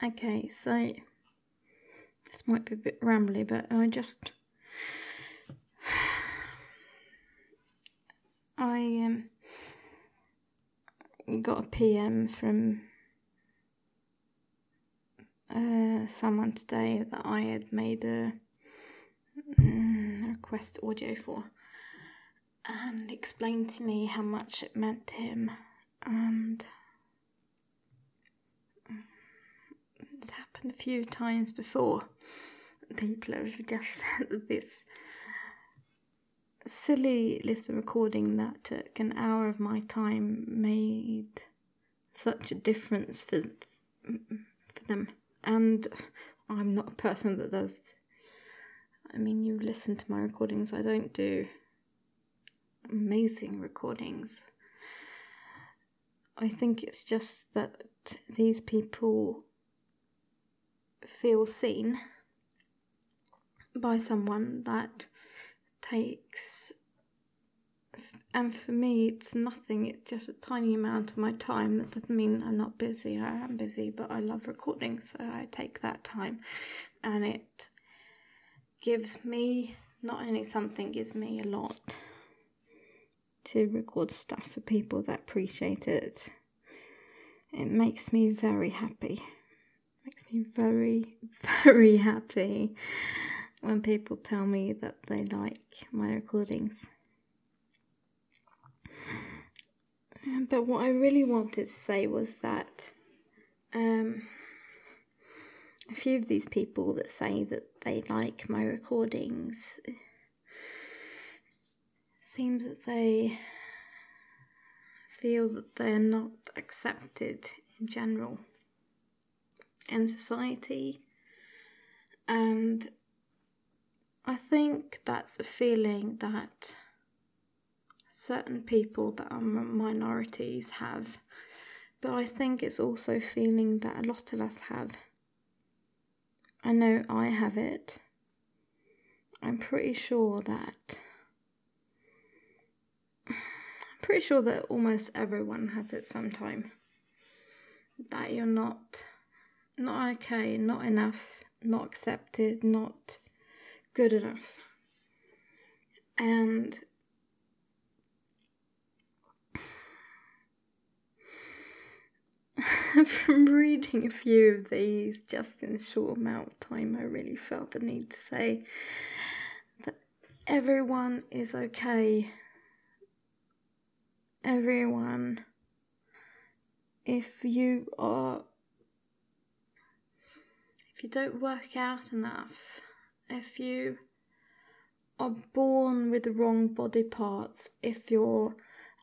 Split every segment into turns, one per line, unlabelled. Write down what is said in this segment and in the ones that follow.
Okay, so this might be a bit rambly, but I got a PM from someone today that I had made a request audio for, and explained to me how much it meant to him, and it's happened a few times before. People have just said this silly little recording that took an hour of my time made such a difference for them. And I'm not a person that does. I mean, you listen to my recordings. I don't do amazing recordings. I think it's just that these people feel seen by someone that takes, and for me it's nothing, it's just a tiny amount of my time. That doesn't mean I'm not busy. I am busy, but I love recording, so I take that time, and it gives me not only something, gives me a lot to record stuff for people that appreciate it. It makes me very happy. It makes me very, very happy when people tell me that they like my recordings. But what I really wanted to say was that a few of these people that say that they like my recordings, seems that they feel that they're not accepted in general in society, and I think that's a feeling that certain people that are minorities have, but I think it's also a feeling that a lot of us have. I know I have it. I'm pretty sure that almost everyone has it sometime. That you're not okay, not enough, not accepted, not good enough. And from reading a few of these just in a short amount of time, I really felt the need to say that everyone is okay. Everyone, if you don't work out enough, if you are born with the wrong body parts, if you're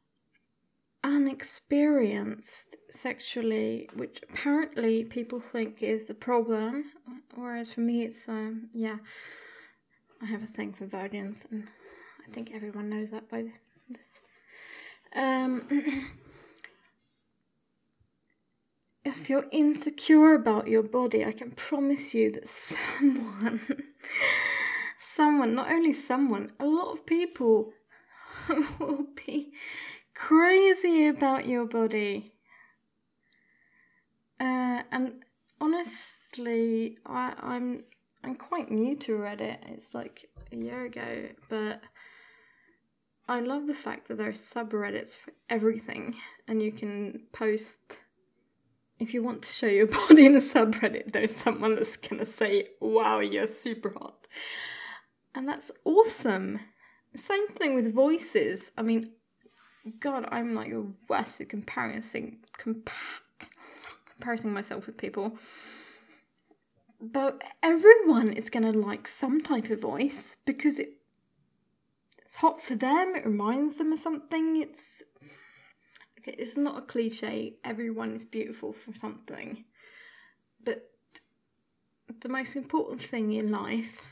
unexperienced sexually, which apparently people think is the problem, whereas for me it's I have a thing for virgins, and I think everyone knows that by this. If you're insecure about your body, I can promise you that not only someone, a lot of people will be crazy about your body. And honestly, I'm quite new to Reddit. It's like a year ago, but I love the fact that there are subreddits for everything, and you can post. If you want to show your body in a subreddit, there's someone that's gonna say, wow, you're super hot. And that's awesome. Same thing with voices. I mean, God, I'm like the worst at comparing myself with people. But everyone is gonna like some type of voice because it's hot for them, it reminds them of something, it's not a cliche, everyone is beautiful for something. But the most important thing in life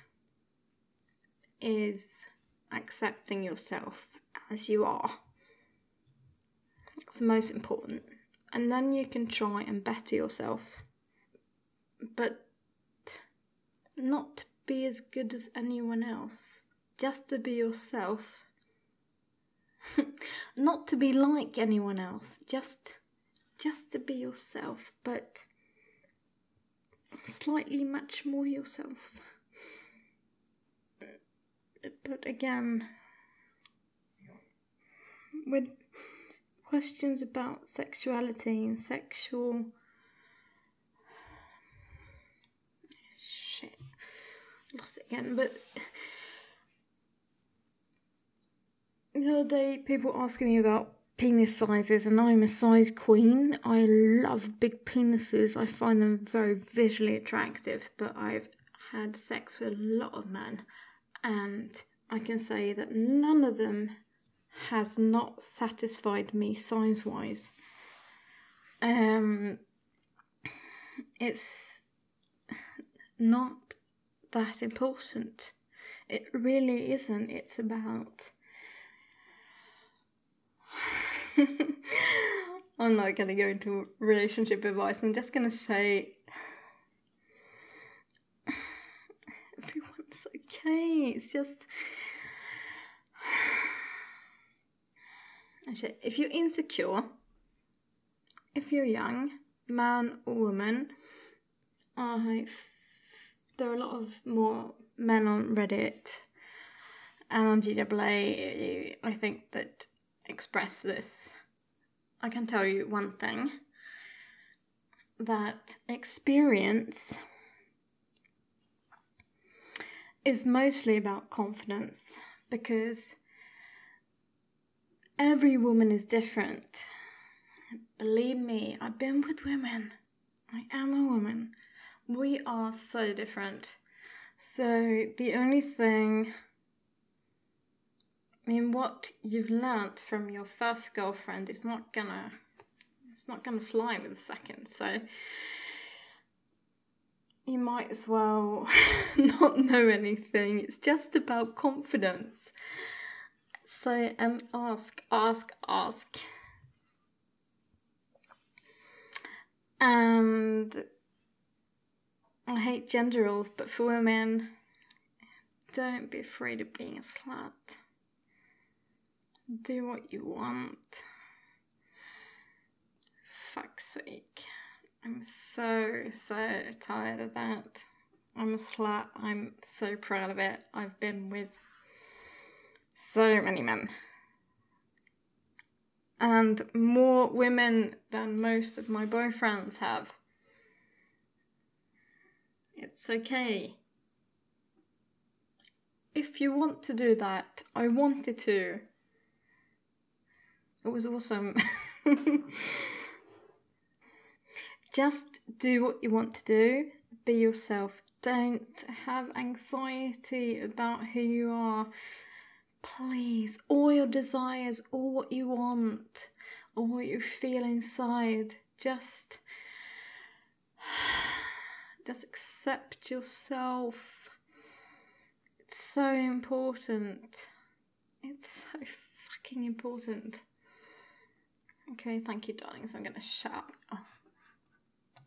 is accepting yourself as you are. It's the most important. And then you can try and better yourself. But not to be as good as anyone else. Just to be yourself. Not to be like anyone else, just to be yourself, but slightly much more yourself. But again, with questions about sexuality and sexual... Shit, lost it again. But the other day, people asking me about penis sizes, and I'm a size queen. I love big penises. I find them very visually attractive, but I've had sex with a lot of men, and I can say that none of them has not satisfied me size-wise. It's not that important. It really isn't. It's about... I'm not going to go into relationship advice. I'm just going to say everyone's okay. It's just... Actually, if you're insecure, if you're young, man or woman, there are a lot of more men on Reddit and on GWA, I think, that express this. I can tell you one thing, that experience is mostly about confidence, because every woman is different. Believe me, I've been with women. I am a woman. We are so different. So the only thing... what you've learnt from your first girlfriend is not gonna fly with the second. So you might as well not know anything. It's just about confidence. So ask. And I hate gender roles, but for women, don't be afraid of being a slut. Do what you want. Fuck's sake. I'm so tired of that. I'm a slut. I'm so proud of it. I've been with so many men. And more women than most of my boyfriends have. It's okay. If you want to do that, I wanted to. It was awesome. Just do what you want to do. Be yourself. Don't have anxiety about who you are. Please, all your desires, all what you want, all what you feel inside, just accept yourself. It's so important. It's so fucking important. Okay, thank you, darlings. I'm gonna shut up. Oh.